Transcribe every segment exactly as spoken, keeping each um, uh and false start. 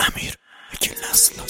Amir Vekil Naslı.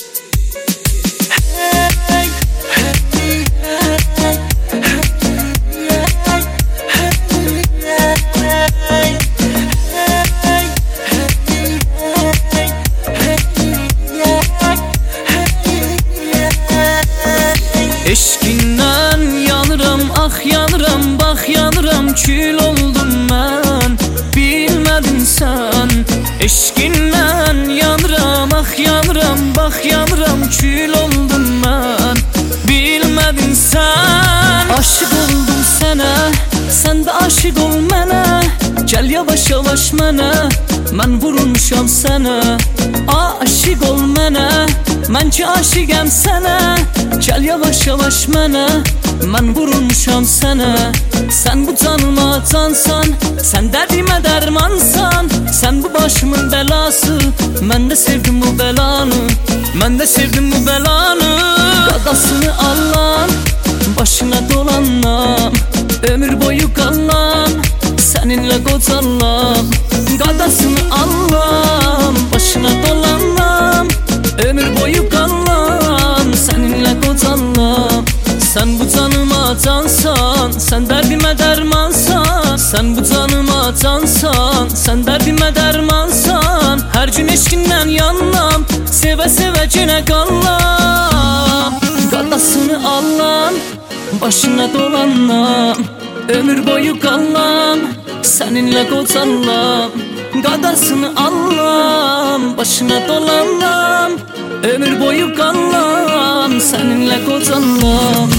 Eşkindən yanıram, ah yanıram, bak yanıram, kül oldum mən, bilmədin sən. Eşkindən yanıram, ah yanıram, bak yanıram, kül oldum mən, bilmədin sən. Aşık oldum sənə, sən də aşık ol mənə, gəl yavaş yavaş mənə, mən vurulmuşam sənə. Aşık ol mənə, mən ki aşıqəm sənə, gəl yavaş yavaş mənə, mən vurulmuşam sənə. Sən bu canıma cansan, sən dərdimə dərmansan, sən bu başımın bəlası, mən də sevdim bu bəlanı, mən də sevdim bu bəlanı. Qadasını alan, başına dolanam, ömür boyu qalam, səninlə qocalam. Qadasını alan, başına dolanam, ömür boyu qalam, səninlə qocalam. Sən bu canıma cansan, sən dərdimə dərmansan, sən bu canıma cansan, sən dərdimə dərmansan. Hər gün eşkindən yanlam, sevə sevə genə qalam. Qadasını alam, başına dolanam, ömür boyu qalam, səninlə qocalam. Qadasını alam, başına dolanam, ömür boyu qalam, səninlə qocalam.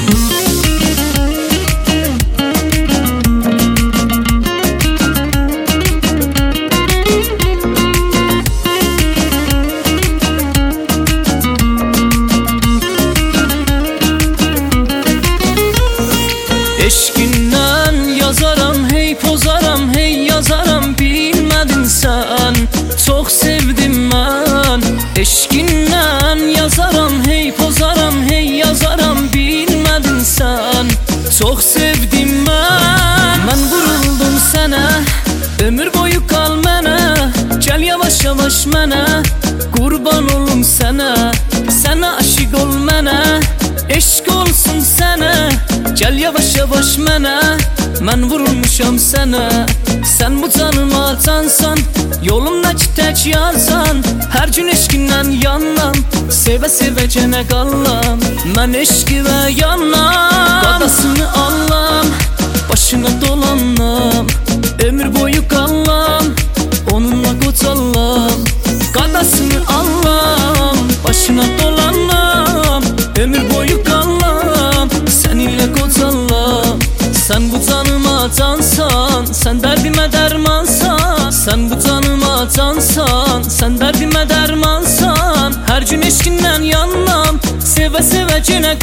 Eşkindən yazaram, hey pozaram, hey yazaram, bilmədin sən, çox sevdim mən. Eşkindən yazaram, hey pozaram, hey yazaram, bilmədin sən, çox sevdim mən. Mən vuruldum sənə, ömür boyu qal mənə, gəl yavaş yavaş mənə, qurban olum sənə. Sənə aşiq ol mənə, eşq olsun sənə, gəl yavaş yavaş mənə, mən vurulmuşam sənə. Sən bu canıma cansan, yolumdakı tək yazan, hər gün eşkindən yanlam, sevə sevə genə qalam, mən eşqivə yanam. Qadasını alam, başına dolanam, ömür boyu qalam, onunla qocalam. Qadasını alam, başına dolanam, ömür boyu qalam, səninlə qocalam. Sən bu canıma cansan, sən dərdimə dərmansan, sən bu canıma cansan, sən dərdimə dərmansan. Hər gün eşkindən yanlam, sevə sevə genə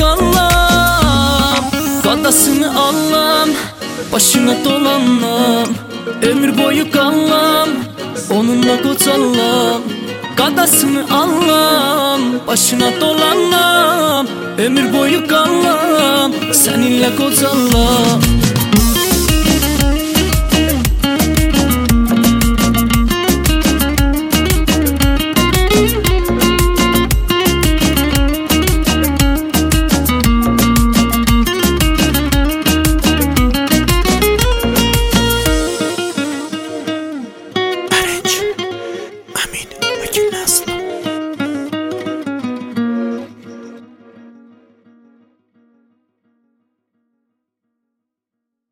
qalam. Qadasını alam, başına dolanam, ömür boyu qalam, onunla qocalam. Qadasını alam, başına dolanam, ömür boyu qalam, səninlə qocalam. Amir Vekil Naslı.